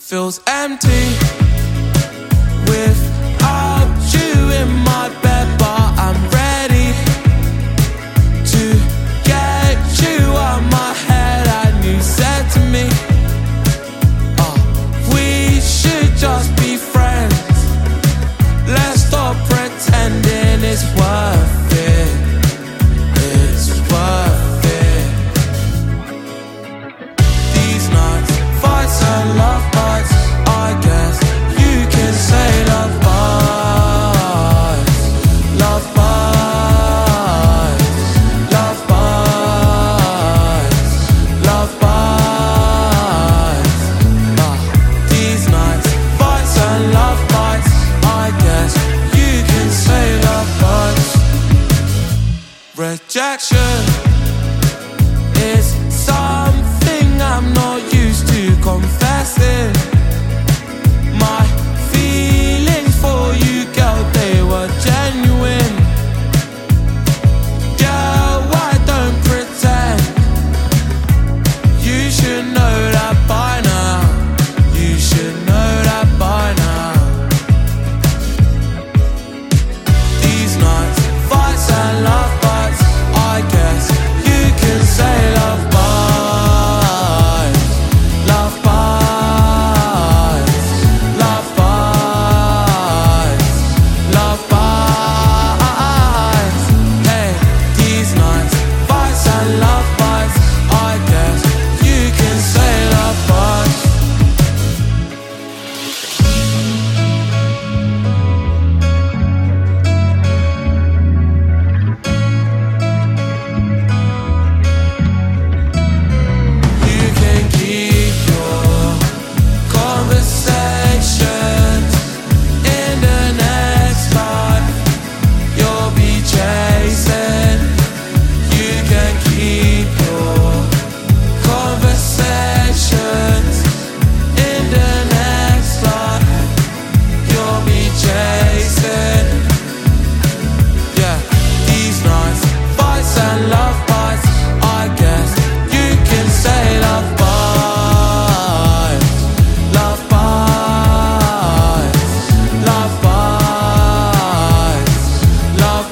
feels empty without you in my bed, but I'm ready to get you out my head. And you said to me, we should just be friends. Let's stop pretending it's worth it. It's worth it. These nights, fights and love bites, I guess you can say love bites. Love bites. Love bites. Love bites. These nights, fights and love bites, I guess you can say love bites. Rejection is something I'm not used to confessing. My feelings for you, girl, they were genuine. Girl, why don't pretend? You should know that by now. You should know that by now. These nights, fights and love bites, I guess you can say love bites. Love bites. Love bites. Love bites. Hey, these nights, fights and love bites, I guess you can say love bites. You can keep your conversations in the next life. You'll be chasing. You can keep your conversations in the next life. You'll be chasing. Yeah, these nights, fights and love bites, I guess you can say love bites. Love bites. Love bites. Love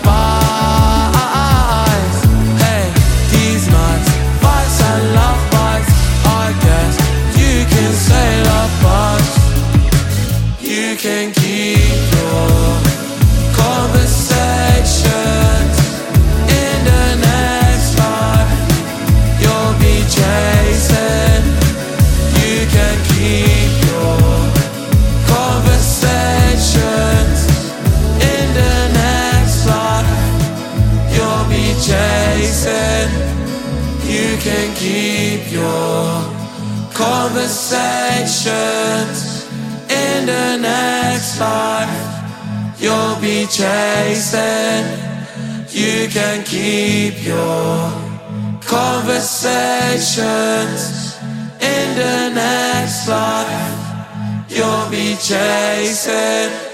bites. Hey, these nights, fights and love bites, I guess you can say love bites. You can keep your conversations in the next life. You'll be chasing. You can keep your conversations in the next life. You'll be chasing. You can keep your conversations in the next life. You'll be chasing. You can keep your conversations in the next life. You'll be chasing.